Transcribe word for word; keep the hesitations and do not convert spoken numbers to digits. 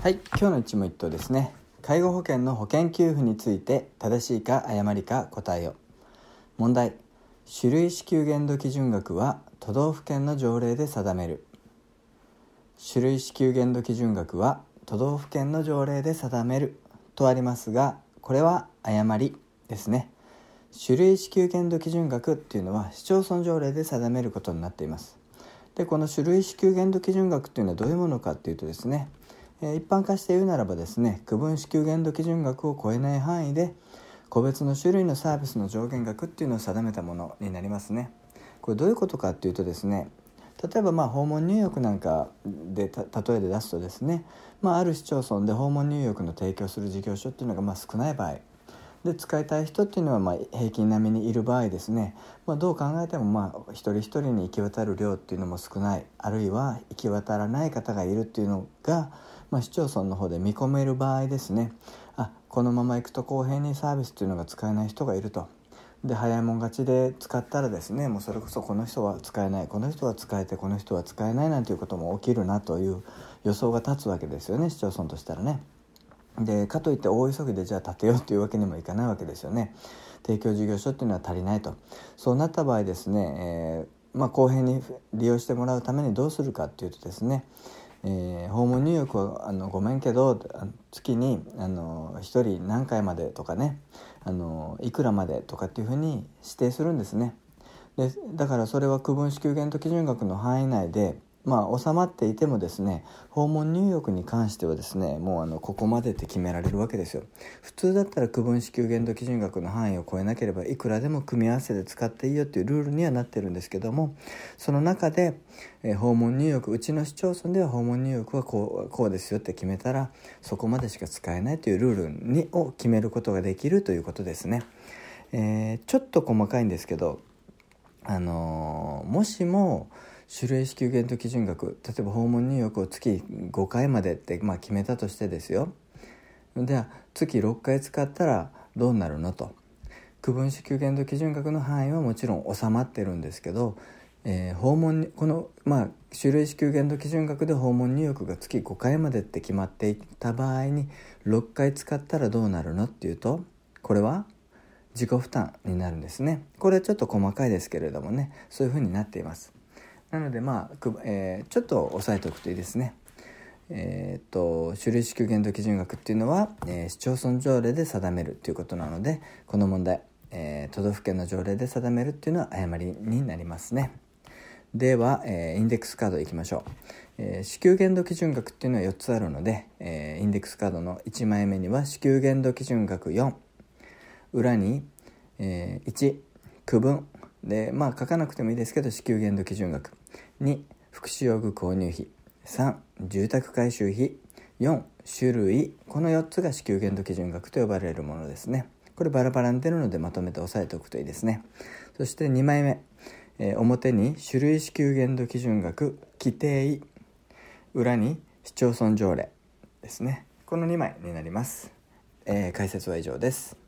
はい、今日の一問一答ですね。介護保険の保険給付について正しいか誤りか答えよ。問題。種類支給限度基準額は都道府県の条例で定める。種類支給限度基準額は都道府県の条例で定めるとありますが、これは誤りですね。種類支給限度基準額っていうのは市町村条例で定めることになっています。で、この種類支給限度基準額っていうのはどういうものかっていうとですね、一般化して言うならばですね、区分支給限度基準額を超えない範囲で個別の種類のサービスの上限額っていうのを定めたものになりますね。これどういうことかっていうとですね、例えばまあ訪問入浴なんかでた例えで出すとですね、まあ、ある市町村で訪問入浴の提供する事業所っていうのがまあ少ない場合で、使いたい人っていうのはまあ平均並みにいる場合ですね、まあ、どう考えてもまあ一人一人に行き渡る量っていうのも少ない、あるいは行き渡らない方がいるっていうのが、まあ、市町村の方で見込める場合ですね、あ、このまま行くと公平にサービスっていうのが使えない人がいると。で、早いもん勝ちで使ったらですね、もうそれこそこの人は使えない、この人は使えてこの人は使えないなんていうことも起きるなという予想が立つわけですよね、市町村としたらね。で、かといって大急ぎでじゃあ建てようというわけにもいかないわけですよね。提供事業所っていうのは足りないと。そうなった場合ですね、えーまあ、公平に利用してもらうためにどうするかっていうとですね、えー、訪問入浴はあのごめんけど月にあのひとり何回までとかね、あのいくらまでとかっていうふうに指定するんですね。で、だからそれは区分支給限度基準額の範囲内でまあ収まっていてもですね、訪問入浴に関してはですね、もうあのここまでって決められるわけですよ。普通だったら区分支給限度基準額の範囲を超えなければいくらでも組み合わせで使っていいよっていうルールにはなってるんですけども、その中で、えー、訪問入浴、うちの市町村では訪問入浴はこう、こうですよって決めたらそこまでしか使えないというルールにを決めることができるということですね。えー、ちょっと細かいんですけど、あのー、もしも種類支給限度基準額、例えば訪問入浴を月ごかいまでって、まあ、決めたとしてですよ。では月ろっかい使ったらどうなるのと。区分支給限度基準額の範囲はもちろん収まってるんですけど、えー、訪問この、まあ、種類支給限度基準額で訪問入浴が月ごかいまでって決まっていた場合にろっかい使ったらどうなるのっていうと、これは自己負担になるんですね。これはちょっと細かいですけれどもね、そういうふうになっています。なのでまあ、えー、ちょっと押さえておくといいですね。えー、っと種類支給限度基準額っていうのは、えー、市町村条例で定めるということなので、この問題、えー、都道府県の条例で定めるっていうのは誤りになりますね。では、えー、インデックスカードいきましょう。えー、支給限度基準額っていうのはよっつあるので、えー、インデックスカードのいちまいめには支給限度基準額よん、裏に、えー、いち区分で、まあ書かなくてもいいですけど支給限度基準額、に福祉用具購入費、さん住宅改修費、よん種類、このよっつが支給限度基準額と呼ばれるものですね。これバラバラに出るのでまとめて押さえておくといいですね。そしてにまいめ、えー、表に種類支給限度基準額規定、裏に市町村条例ですね。このにまいになります。えー、解説は以上です。